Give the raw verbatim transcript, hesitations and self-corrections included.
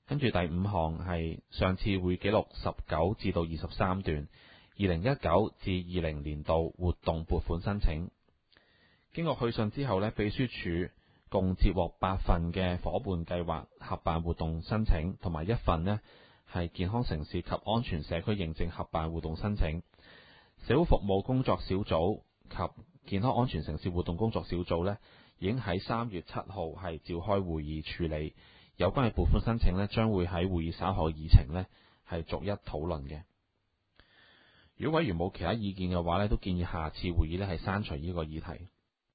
跟住第五項係上次會記錄十九至到二十三段二零一九至二零年度活動撥款申請。經過去信之後呢，秘書處共接獲八份嘅伙伴計劃合辦活動申請，同埋一份呢係健康城市及安全社區認證合辦活動申請。社會服務工作小組及健康安全城市活動工作小組呢，已經喺三月七號係召開會議處理有關嘅撥款申請呢，將會喺會議稍後議程呢係逐一討論嘅。如果委員冇其他意見嘅話呢，都建議下次會議呢係刪除呢個議題。